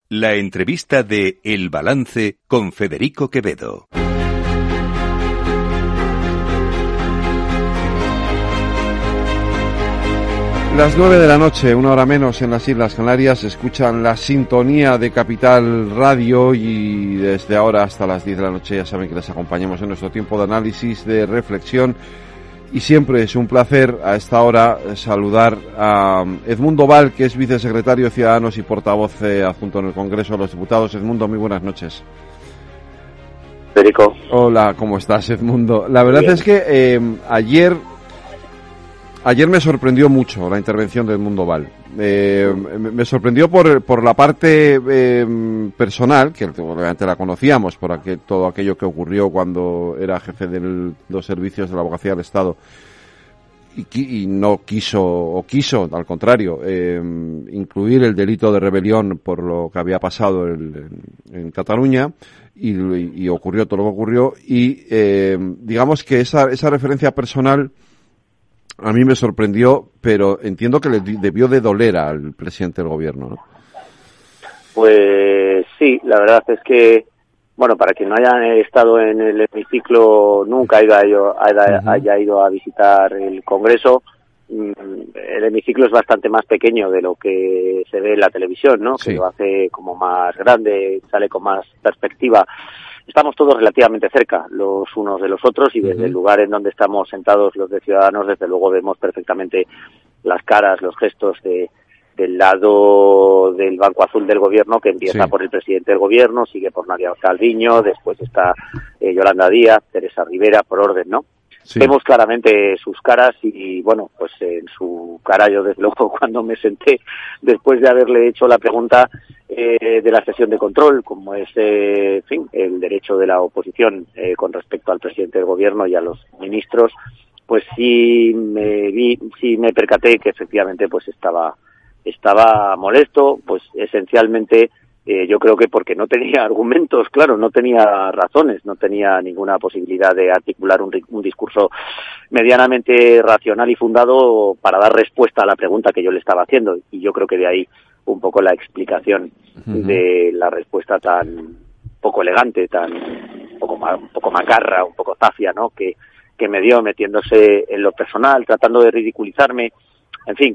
La entrevista de El Balance con Federico Quevedo. Las 9 de la noche, una hora menos en las Islas Canarias, escuchan la sintonía de Capital Radio y desde ahora hasta las 10 de la noche ya saben que les acompañamos en nuestro tiempo de análisis, de reflexión, y siempre es un placer a esta hora saludar a Edmundo Val, que es vicesecretario de Ciudadanos y portavoz adjunto en el Congreso de los Diputados. Edmundo, muy buenas noches. Federico. Hola, ¿cómo estás, Edmundo? La verdad es que Ayer me sorprendió mucho la intervención de Edmundo Val. Me sorprendió por la parte personal, que obviamente la conocíamos, por todo aquello que ocurrió cuando era jefe de los servicios de la Abogacía del Estado y no quiso, al contrario, incluir el delito de rebelión por lo que había pasado en Cataluña y ocurrió todo lo que ocurrió y digamos que esa referencia personal a mí me sorprendió, pero entiendo que le debió de doler al presidente del gobierno, ¿no? Pues sí, la verdad es que, bueno, para quien no haya estado en el hemiciclo, nunca haya ido a visitar el Congreso, el hemiciclo es bastante más pequeño de lo que se ve en la televisión, ¿no? Sí. Que lo hace como más grande, sale con más perspectiva. Estamos todos relativamente cerca los unos de los otros y desde el lugar en donde estamos sentados los de Ciudadanos, desde luego vemos perfectamente las caras, los gestos del lado del Banco Azul del Gobierno, que empieza por el presidente del Gobierno, sigue por Nadia Calviño, después está Yolanda Díaz, Teresa Rivera, por orden, ¿no? Sí. Vemos claramente sus caras y, bueno, pues en su cara yo desde luego cuando me senté después de haberle hecho la pregunta de la sesión de control, como es, en fin, el derecho de la oposición con respecto al presidente del gobierno y a los ministros, pues sí me percaté que efectivamente pues estaba molesto, pues esencialmente yo creo que porque no tenía argumentos, claro, no tenía razones, no tenía ninguna posibilidad de articular un discurso medianamente racional y fundado para dar respuesta a la pregunta que yo le estaba haciendo. Y yo creo que de ahí un poco la explicación de la respuesta tan poco elegante, un poco macarra, un poco zafia, ¿no? Que me dio metiéndose en lo personal, tratando de ridiculizarme, en fin,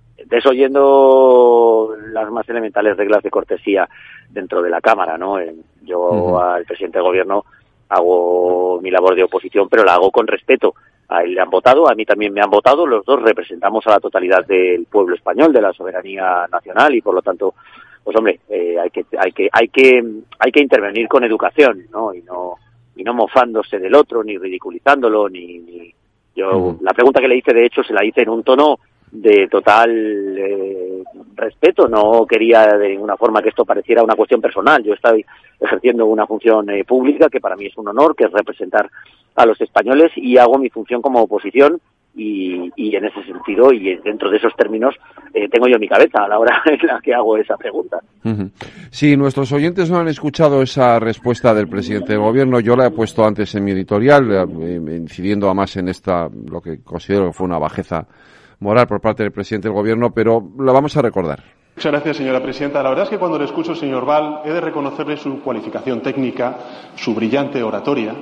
desoyendo las más elementales reglas de cortesía dentro de la Cámara, ¿no? Yo al presidente del gobierno hago mi labor de oposición, pero la hago con respeto. A él le han votado, a mí también me han votado, los dos representamos a la totalidad del pueblo español, de la soberanía nacional y por lo tanto, pues hombre, hay que intervenir con educación, ¿no? Y no mofándose del otro, ni ridiculizándolo, ni yo la pregunta que le hice de hecho se la hice en un tono de total respeto, no quería de ninguna forma que esto pareciera una cuestión personal. Yo estoy ejerciendo una función pública que para mí es un honor, que es representar a los españoles y hago mi función como oposición y en ese sentido y dentro de esos términos tengo yo mi cabeza a la hora en la que hago esa pregunta. Sí, nuestros oyentes no han escuchado esa respuesta del presidente del gobierno. Yo la he puesto antes en mi editorial, incidiendo además en lo que considero que fue una bajeza moral por parte del presidente del gobierno, pero la vamos a recordar. Muchas gracias, señora presidenta. La verdad es que cuando le escucho, señor Val, he de reconocerle su cualificación técnica, su brillante oratoria,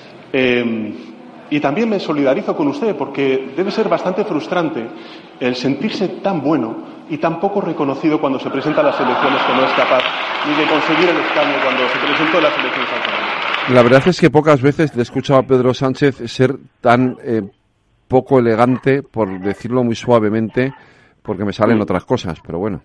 y también me solidarizo con usted porque debe ser bastante frustrante el sentirse tan bueno y tan poco reconocido cuando se presenta a las elecciones, que no es capaz ni de conseguir el escaño cuando se presentó a las elecciones autonómicas. La verdad es que pocas veces le he escuchado a Pedro Sánchez ser tan poco elegante, por decirlo muy suavemente, porque me salen otras cosas, pero bueno.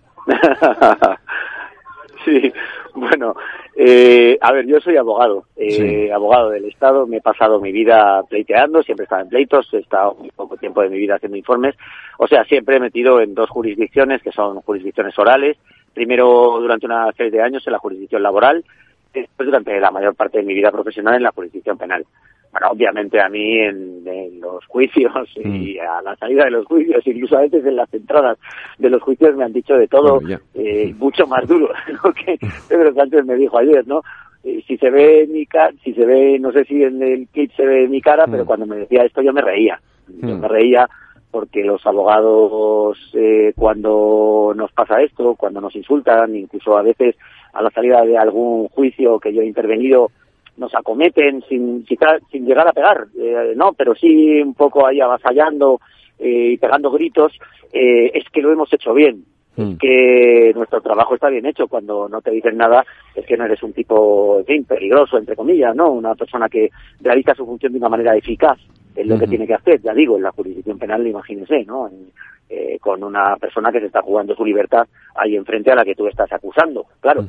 Sí, bueno, a ver, yo soy abogado, abogado del Estado, me he pasado mi vida pleiteando, siempre he estado en pleitos, he estado muy poco tiempo de mi vida haciendo informes, o sea, siempre he metido en dos jurisdicciones, que son jurisdicciones orales, primero durante una serie de años en la jurisdicción laboral, después durante la mayor parte de mi vida profesional en la jurisdicción penal. Bueno, obviamente a mí en los juicios y a la salida de los juicios, incluso a veces en las entradas de los juicios me han dicho de todo, mucho más duro de lo que Pedro Sánchez me dijo ayer, ¿no? Si se ve no sé si en el clip se ve mi cara, pero cuando me decía esto yo me reía. Yo me reía porque los abogados cuando nos pasa esto, cuando nos insultan, incluso a veces a la salida de algún juicio que yo he intervenido, nos acometen sin llegar a pegar, no, pero sí un poco ahí avasallando y pegando gritos, es que lo hemos hecho bien. Es que nuestro trabajo está bien hecho. Cuando no te dicen nada es que no eres un tipo, en fin, peligroso, entre comillas, ¿no? Una persona que realiza su función de una manera eficaz, es lo que tiene que hacer, ya digo, en la jurisdicción penal, imagínese, ¿no? Con una persona que se está jugando su libertad ahí enfrente a la que tú estás acusando, claro.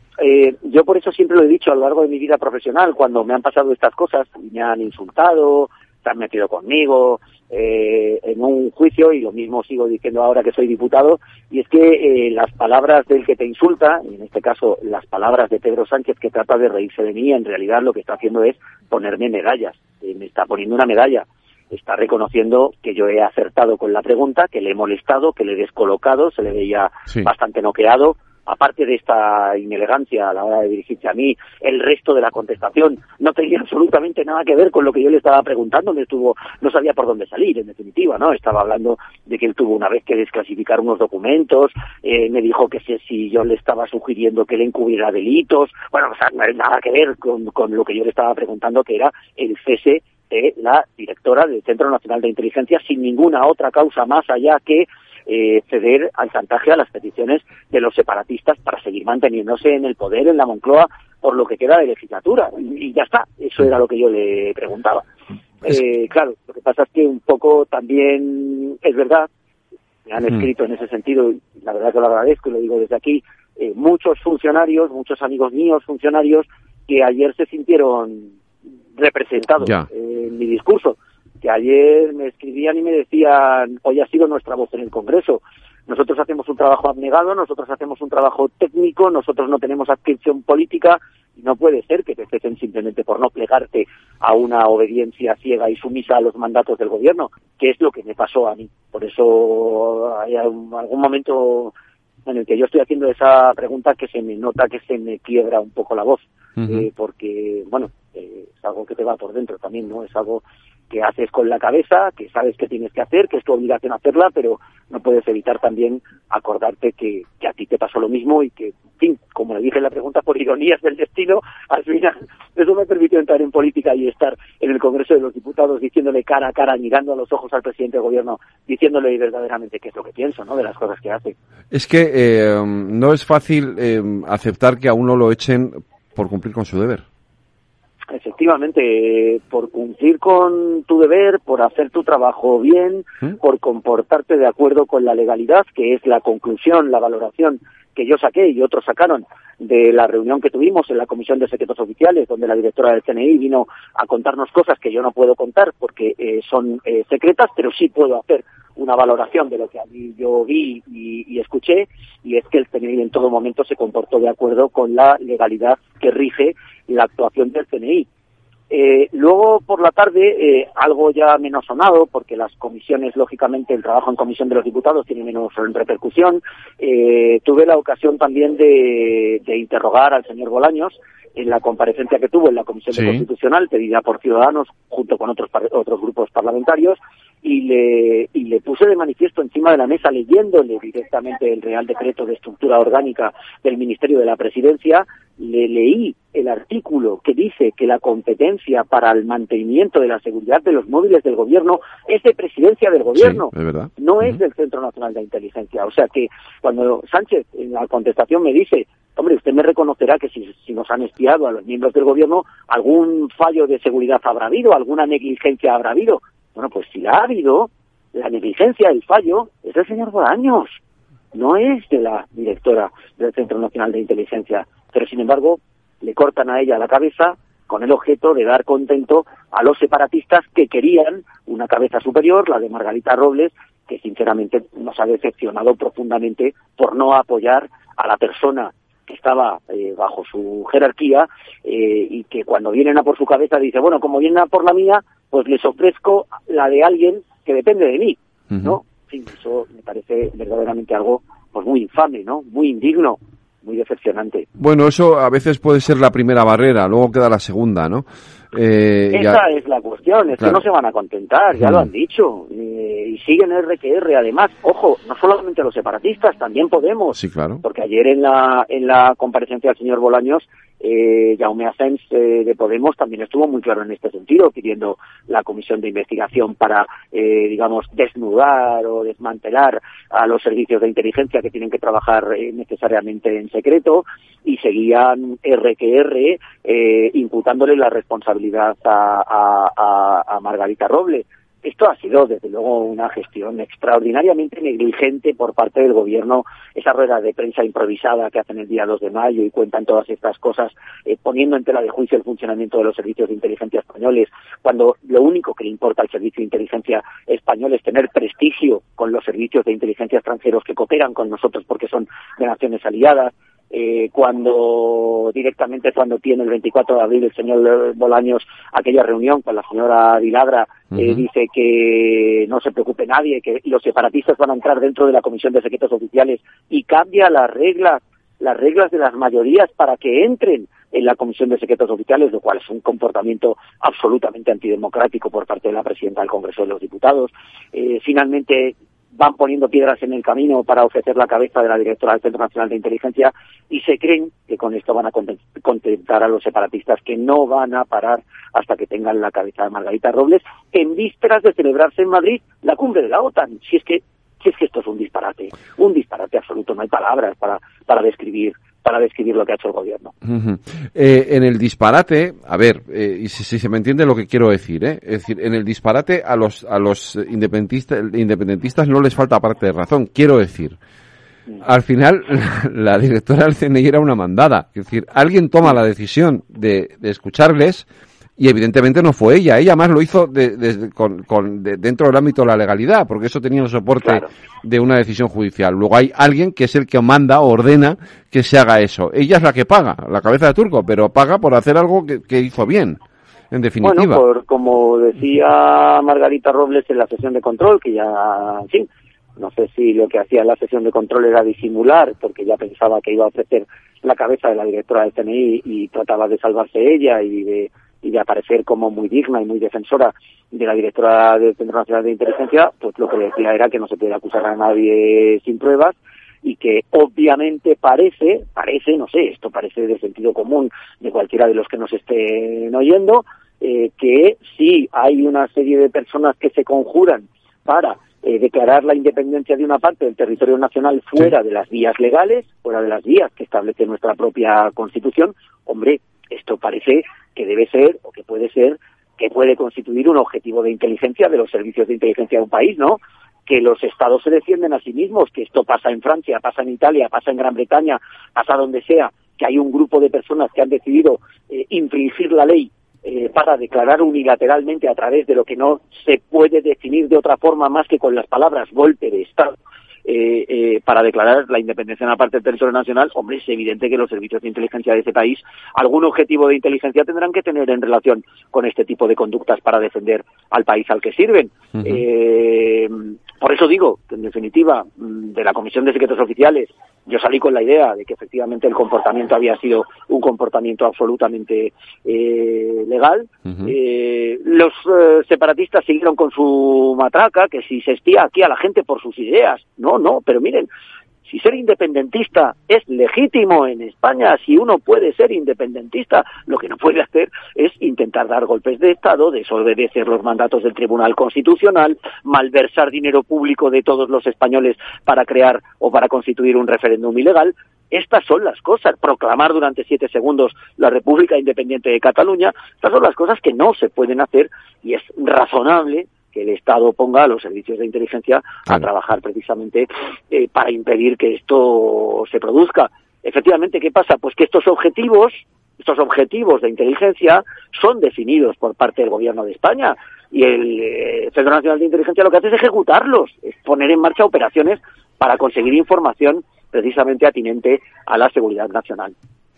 Yo por eso siempre lo he dicho a lo largo de mi vida profesional, cuando me han pasado estas cosas, me han insultado, se han metido conmigo en un juicio, y lo mismo sigo diciendo ahora que soy diputado, y es que las palabras del que te insulta, y en este caso las palabras de Pedro Sánchez, que trata de reírse de mí, en realidad lo que está haciendo es ponerme medallas, me está poniendo una medalla, está reconociendo que yo he acertado con la pregunta, que le he molestado, que le he descolocado, se le veía bastante noqueado. Aparte de esta inelegancia a la hora de dirigirse a mí, el resto de la contestación no tenía absolutamente nada que ver con lo que yo le estaba preguntando, no sabía por dónde salir, en definitiva, ¿no? Estaba hablando de que él tuvo una vez que desclasificar unos documentos, me dijo que si yo le estaba sugiriendo que le encubriera delitos, bueno, o sea, no hay nada que ver con lo que yo le estaba preguntando, que era el cese de la directora del Centro Nacional de Inteligencia, sin ninguna otra causa más allá que ceder al chantaje a las peticiones de los separatistas para seguir manteniéndose en el poder en la Moncloa por lo que queda de legislatura, y ya está, eso era lo que yo le preguntaba. Claro, lo que pasa es que un poco también es verdad, me han escrito en ese sentido, y la verdad que lo agradezco y lo digo desde aquí, muchos funcionarios, muchos amigos míos funcionarios, que ayer se sintieron representados en mi discurso, que ayer me escribían y me decían, hoy ha sido nuestra voz en el Congreso. Nosotros hacemos un trabajo abnegado, nosotros hacemos un trabajo técnico, nosotros no tenemos adscripción política, y no puede ser que te cesen simplemente por no plegarte a una obediencia ciega y sumisa a los mandatos del gobierno, que es lo que me pasó a mí. Por eso hay algún momento en el que yo estoy haciendo esa pregunta que se me nota que se me quiebra un poco la voz, porque, bueno, es algo que te va por dentro también, ¿no? Es algo que haces con la cabeza, que sabes que tienes que hacer, que es tu obligación hacerla, pero no puedes evitar también acordarte que a ti te pasó lo mismo y que, en fin, como le dije en la pregunta, por ironías del destino, al final eso me permitió entrar en política y estar en el Congreso de los Diputados diciéndole cara a cara, mirando a los ojos al presidente del gobierno, diciéndole verdaderamente qué es lo que pienso, ¿no?, de las cosas que hace. Es que no es fácil aceptar que a uno lo echen por cumplir con su deber. Efectivamente, por cumplir con tu deber, por hacer tu trabajo bien, por comportarte de acuerdo con la legalidad, que es la conclusión, la valoración que yo saqué y otros sacaron de la reunión que tuvimos en la Comisión de Secretos Oficiales, donde la directora del CNI vino a contarnos cosas que yo no puedo contar porque son secretas, pero sí puedo hacer una valoración de lo que a mí yo vi y escuché, y es que el CNI en todo momento se comportó de acuerdo con la legalidad que rige la actuación del CNI. Luego, por la tarde, algo ya menos sonado, porque las comisiones, lógicamente, el trabajo en comisión de los diputados tiene menos repercusión, tuve la ocasión también de interrogar al señor Bolaños en la comparecencia que tuvo en la Comisión de Constitucional, pedida por Ciudadanos, junto con otros grupos parlamentarios, y le puse de manifiesto encima de la mesa, leyéndole directamente el Real Decreto de Estructura Orgánica del Ministerio de la Presidencia, le leí el artículo que dice que la competencia para el mantenimiento de la seguridad de los móviles del gobierno es de Presidencia del Gobierno, es verdad. No es del Centro Nacional de Inteligencia. O sea que cuando Sánchez en la contestación me dice, hombre, usted me reconocerá que si nos han espiado a los miembros del Gobierno, algún fallo de seguridad habrá habido, alguna negligencia habrá habido. Bueno, pues si la ha habido, la negligencia, el fallo, es del señor Bolaños, no es de la directora del Centro Nacional de Inteligencia. Pero, sin embargo, le cortan a ella la cabeza con el objeto de dar contento a los separatistas que querían una cabeza superior, la de Margarita Robles, que sinceramente nos ha decepcionado profundamente por no apoyar a la persona que estaba bajo su jerarquía y que cuando vienen a por su cabeza dice, bueno, como vienen a por la mía, pues les ofrezco la de alguien que depende de mí, ¿no? Sí, eso me parece verdaderamente algo pues muy infame, ¿no? Muy indigno, muy decepcionante. Bueno, eso a veces puede ser la primera barrera, luego queda la segunda, ¿no? Esa es la cuestión, es claro, que no se van a contentar, ya lo han dicho, y siguen RQR. Además, ojo, no solamente los separatistas, también Podemos, sí, claro, porque ayer en la comparecencia del señor Bolaños, Jaume Asens de Podemos también estuvo muy claro en este sentido, pidiendo la comisión de investigación para, digamos, desnudar o desmantelar a los servicios de inteligencia que tienen que trabajar necesariamente en secreto, y seguían RQR imputándole la responsabilidad a Margarita Robles. Esto ha sido, desde luego, una gestión extraordinariamente negligente por parte del gobierno. Esa rueda de prensa improvisada que hacen el día 2 de mayo y cuentan todas estas cosas, poniendo en tela de juicio el funcionamiento de los servicios de inteligencia españoles, cuando lo único que le importa al servicio de inteligencia español es tener prestigio con los servicios de inteligencia extranjeros que cooperan con nosotros porque son de naciones aliadas. Cuando tiene el 24 de abril el señor Bolaños aquella reunión con la señora Viladra, dice que no se preocupe nadie, que los separatistas van a entrar dentro de la Comisión de Secretos Oficiales, y cambia las reglas de las mayorías para que entren en la Comisión de Secretos Oficiales, lo cual es un comportamiento absolutamente antidemocrático por parte de la presidenta del Congreso de los Diputados. Finalmente van poniendo piedras en el camino para ofrecer la cabeza de la directora del Centro Nacional de Inteligencia, y se creen que con esto van a contentar a los separatistas, que no van a parar hasta que tengan la cabeza de Margarita Robles, en vísperas de celebrarse en Madrid la cumbre de la OTAN. Si es que esto es un disparate absoluto, no hay palabras para describir lo que ha hecho el gobierno. En el disparate, a ver, y si se me entiende lo que quiero decir, es decir, en el disparate a los independentistas no les falta parte de razón. Quiero decir, al final la directora del CNI era una mandada, es decir, alguien toma la decisión de escucharles, y evidentemente no fue ella. Ella más lo hizo dentro del ámbito de la legalidad, porque eso tenía el soporte, claro, de una decisión judicial. Luego hay alguien que es el que manda o ordena que se haga eso. Ella es la que paga, la cabeza de turco, pero paga por hacer algo que hizo bien, en definitiva. Bueno, como decía Margarita Robles en la sesión de control, que ya, en fin, no sé si lo que hacía en la sesión de control era disimular, porque ya pensaba que iba a ofrecer la cabeza de la directora del CNI y trataba de salvarse ella y de aparecer como muy digna y muy defensora de la directora del Centro Nacional de Inteligencia, pues lo que decía era que no se puede acusar a nadie sin pruebas, y que obviamente parece, no sé, esto parece de sentido común de cualquiera de los que nos estén oyendo, que sí hay una serie de personas que se conjuran para declarar la independencia de una parte del territorio nacional fuera de las vías legales, fuera de las vías que establece nuestra propia Constitución. Hombre, esto parece que debe ser, o que puede constituir un objetivo de inteligencia de los servicios de inteligencia de un país, ¿no? Que los estados se defienden a sí mismos, que esto pasa en Francia, pasa en Italia, pasa en Gran Bretaña, pasa donde sea, que hay un grupo de personas que han decidido infringir la ley para declarar unilateralmente, a través de lo que no se puede definir de otra forma más que con las palabras golpe de Estado, para declarar la independencia de una parte del territorio nacional. Hombre, es evidente que los servicios de inteligencia de ese país algún objetivo de inteligencia tendrán que tener en relación con este tipo de conductas para defender al país al que sirven. Por eso digo que, en definitiva, de la Comisión de Secretos Oficiales yo salí con la idea de que efectivamente el comportamiento había sido un comportamiento absolutamente legal. Los separatistas siguieron con su matraca, que si se espía aquí a la gente por sus ideas. No, pero miren, si ser independentista es legítimo en España, si uno puede ser independentista, lo que no puede hacer es intentar dar golpes de Estado, desobedecer los mandatos del Tribunal Constitucional, malversar dinero público de todos los españoles para crear o para constituir un referéndum ilegal. Estas son las cosas, proclamar durante 7 segundos la República Independiente de Cataluña. Estas son las cosas que no se pueden hacer, y es razonable que el Estado ponga a los servicios de inteligencia a trabajar precisamente para impedir que esto se produzca. Efectivamente, ¿qué pasa? Pues que estos objetivos de inteligencia son definidos por parte del Gobierno de España, y el Centro Nacional de Inteligencia lo que hace es ejecutarlos, es poner en marcha operaciones para conseguir información precisamente atinente a la seguridad nacional.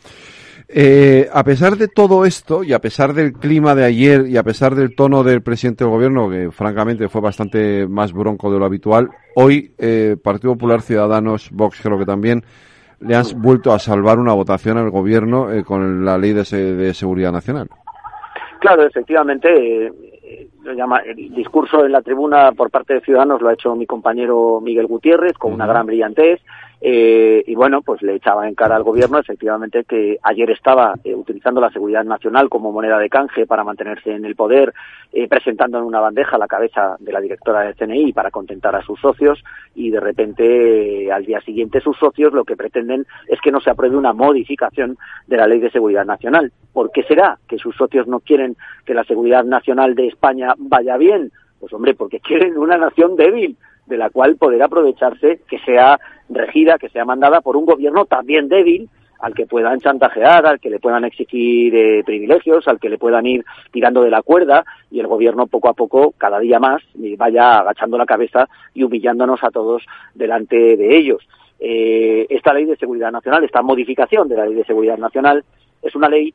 A pesar de todo esto, y a pesar del clima de ayer, y a pesar del tono del presidente del gobierno, que francamente fue bastante más bronco de lo habitual, hoy Partido Popular, Ciudadanos, Vox creo que también, le han vuelto a salvar una votación al gobierno con la Ley de Seguridad Nacional. Claro, efectivamente, el discurso en la tribuna por parte de Ciudadanos lo ha hecho mi compañero Miguel Gutiérrez con una gran brillantez, y bueno, pues le echaba en cara al gobierno efectivamente que ayer estaba utilizando la seguridad nacional como moneda de canje para mantenerse en el poder, presentando en una bandeja la cabeza de la directora del CNI para contentar a sus socios, y de repente al día siguiente sus socios lo que pretenden es que no se apruebe una modificación de la Ley de Seguridad Nacional. ¿Por qué será que sus socios no quieren que la seguridad nacional de España vaya bien? Pues hombre, porque quieren una nación débil, de la cual poder aprovecharse, que sea regida, que sea mandada por un gobierno también débil, al que puedan chantajear, al que le puedan exigir privilegios, al que le puedan ir tirando de la cuerda, y el gobierno poco a poco, cada día más, vaya agachando la cabeza y humillándonos a todos delante de ellos. Esta Ley de Seguridad Nacional, esta modificación de la Ley de Seguridad Nacional, es una ley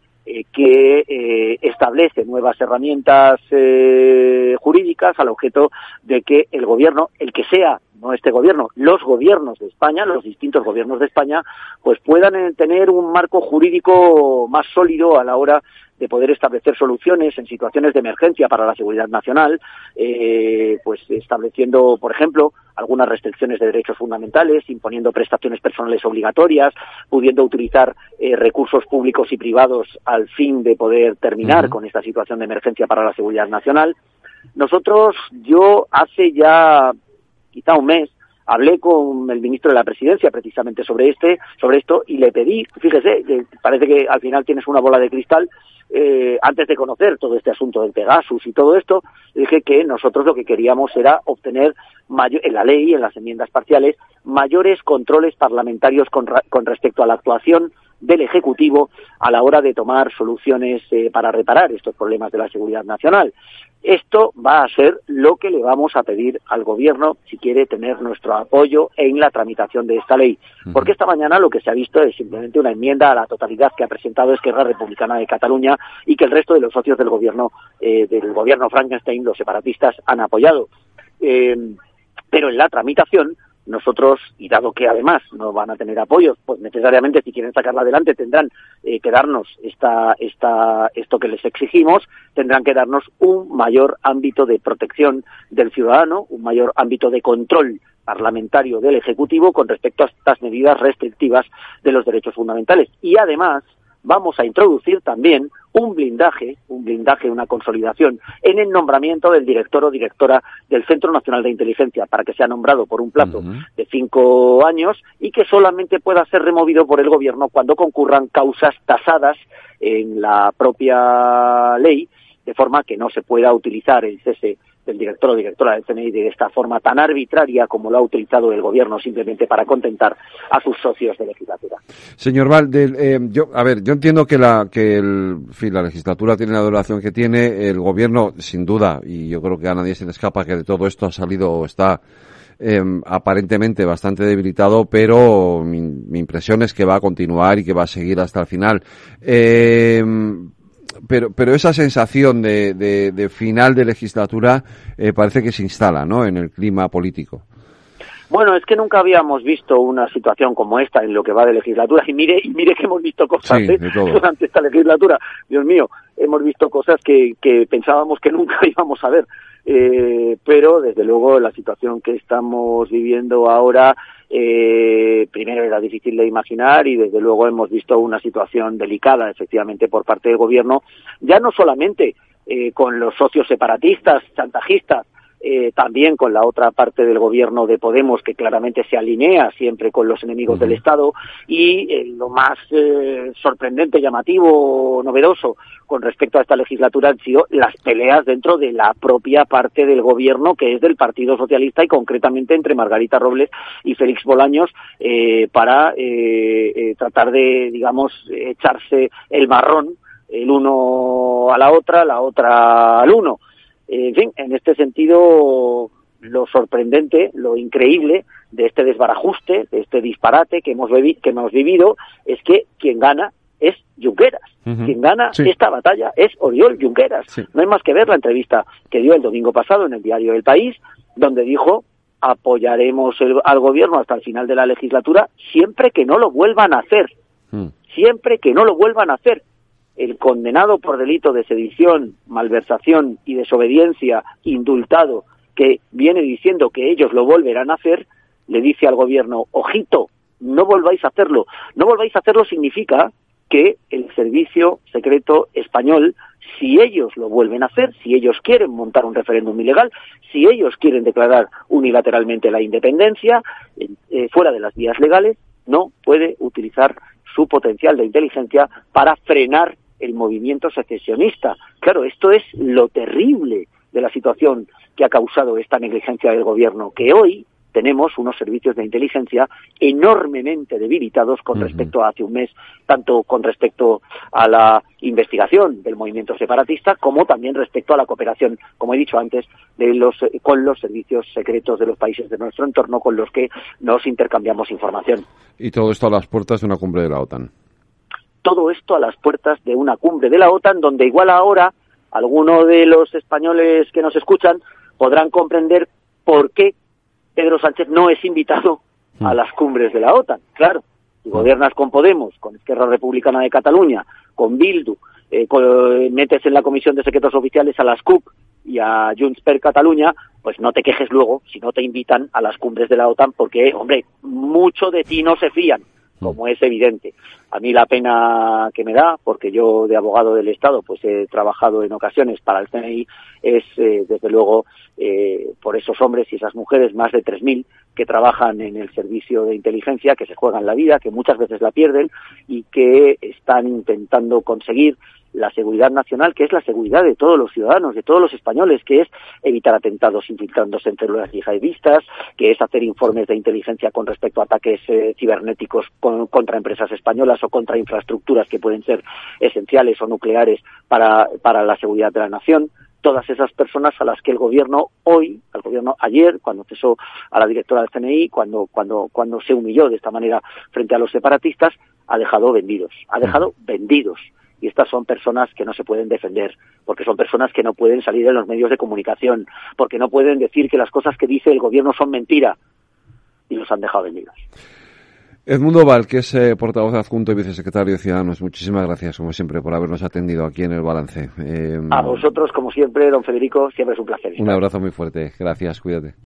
que establece nuevas herramientas jurídicas al objeto de que el gobierno, el que sea, no este gobierno, los gobiernos de España, los distintos gobiernos de España, pues puedan tener un marco jurídico más sólido a la hora de poder establecer soluciones en situaciones de emergencia para la seguridad nacional, pues estableciendo, por ejemplo, algunas restricciones de derechos fundamentales, imponiendo prestaciones personales obligatorias, pudiendo utilizar recursos públicos y privados al fin de poder terminar con esta situación de emergencia para la seguridad nacional. Yo hace ya quizá un mes, hablé con el ministro de la Presidencia precisamente sobre esto, y le pedí, fíjese, que parece que al final tienes una bola de cristal, antes de conocer todo este asunto del Pegasus y todo esto, dije que nosotros lo que queríamos era obtener en la ley, en las enmiendas parciales, mayores controles parlamentarios con respecto a la actuación del Ejecutivo a la hora de tomar soluciones para reparar estos problemas de la seguridad nacional. Esto va a ser lo que le vamos a pedir al Gobierno si quiere tener nuestro apoyo en la tramitación de esta ley. Porque esta mañana lo que se ha visto es simplemente una enmienda a la totalidad que ha presentado Esquerra Republicana de Cataluña y que el resto de los socios del gobierno Frankenstein, los separatistas, han apoyado. Pero en la tramitación, nosotros, y dado que además no van a tener apoyo, pues necesariamente si quieren sacarla adelante tendrán que darnos esto que les exigimos, tendrán que darnos un mayor ámbito de protección del ciudadano, un mayor ámbito de control parlamentario del Ejecutivo con respecto a estas medidas restrictivas de los derechos fundamentales. Y además vamos a introducir también un blindaje, una consolidación en el nombramiento del director o directora del Centro Nacional de Inteligencia, para que sea nombrado por un plazo de 5 años y que solamente pueda ser removido por el Gobierno cuando concurran causas tasadas en la propia ley, de forma que no se pueda utilizar el cese del director o directora del CNI de esta forma tan arbitraria como lo ha utilizado el Gobierno simplemente para contentar a sus socios de legislatura. Señor Val, yo entiendo que la legislatura tiene la duración que tiene, el Gobierno sin duda, y yo creo que a nadie se le escapa que de todo esto ha salido o está aparentemente bastante debilitado, pero mi impresión es que va a continuar y que va a seguir hasta el final. Pero esa sensación de final de legislatura parece que se instala, ¿no?, en el clima político. Bueno, es que nunca habíamos visto una situación como esta en lo que va de legislatura, y mire que hemos visto cosas durante esta legislatura. Dios mío, hemos visto cosas que pensábamos que nunca íbamos a ver, pero desde luego la situación que estamos viviendo ahora, primero era difícil de imaginar, y desde luego hemos visto una situación delicada efectivamente por parte del Gobierno, ya no solamente con los socios separatistas, chantajistas, también con la otra parte del Gobierno de Podemos, que claramente se alinea siempre con los enemigos del Estado, y lo más sorprendente, llamativo, novedoso con respecto a esta legislatura han sido las peleas dentro de la propia parte del Gobierno, que es del Partido Socialista, y concretamente entre Margarita Robles y Félix Bolaños, para tratar de, digamos, echarse el marrón, el uno a la otra al uno. En fin, en este sentido, lo sorprendente, lo increíble de este desbarajuste, de este disparate que hemos vivido, es que quien gana es Junqueras. Quien gana esta batalla es Oriol Junqueras. No hay más que ver la entrevista que dio el domingo pasado en el diario El País, donde dijo: apoyaremos al Gobierno hasta el final de la legislatura siempre que no lo vuelvan a hacer. Siempre que no lo vuelvan a hacer. el condenado por delito de sedición, malversación y desobediencia, indultado, que viene diciendo que ellos lo volverán a hacer, le dice al gobierno, ojito, no volváis a hacerlo. No volváis a hacerlo significa que el servicio secreto español, si ellos lo vuelven a hacer, si ellos quieren montar un referéndum ilegal, si ellos quieren declarar unilateralmente la independencia, fuera de las vías legales, no puede utilizar su potencial de inteligencia para frenar el movimiento secesionista. Claro, esto es lo terrible de la situación que ha causado esta negligencia del gobierno, que hoy tenemos unos servicios de inteligencia enormemente debilitados con respecto a hace un mes, tanto con respecto a la investigación del movimiento separatista, como también respecto a la cooperación, como he dicho antes, con los servicios secretos de los países de nuestro entorno con los que nos intercambiamos información. Y todo esto a las puertas de una cumbre de la OTAN. Todo esto a las puertas de una cumbre de la OTAN, donde igual ahora algunos de los españoles que nos escuchan podrán comprender por qué Pedro Sánchez no es invitado a las cumbres de la OTAN. Claro, si gobiernas con Podemos, con Esquerra Republicana de Cataluña, con Bildu, metes en la Comisión de Secretos Oficiales a las CUP y a Junts per Catalunya, pues no te quejes luego si no te invitan a las cumbres de la OTAN, porque, hombre, mucho de ti no se fían, como es evidente. A mí la pena que me da, porque yo de abogado del Estado pues he trabajado en ocasiones para el CNI, es desde luego por esos hombres y esas mujeres, más de 3.000 que trabajan en el servicio de inteligencia, que se juegan la vida, que muchas veces la pierden y que están intentando conseguir la seguridad nacional, que es la seguridad de todos los ciudadanos, de todos los españoles, que es evitar atentados infiltrándose en células yihadistas, que es hacer informes de inteligencia con respecto a ataques cibernéticos contra empresas españolas o contra infraestructuras que pueden ser esenciales o nucleares para la seguridad de la nación. Todas esas personas a las que el gobierno ayer, cuando cesó a la directora del CNI, cuando se humilló de esta manera frente a los separatistas, ha dejado vendidos. Y estas son personas que no se pueden defender, porque son personas que no pueden salir en los medios de comunicación, porque no pueden decir que las cosas que dice el gobierno son mentira, y los han dejado vendidos. Edmundo Val, que es portavoz adjunto y vicesecretario de Ciudadanos, muchísimas gracias, como siempre, por habernos atendido aquí en El Balance. A vosotros, como siempre, don Federico, siempre es un placer. Un abrazo muy fuerte. Gracias, cuídate.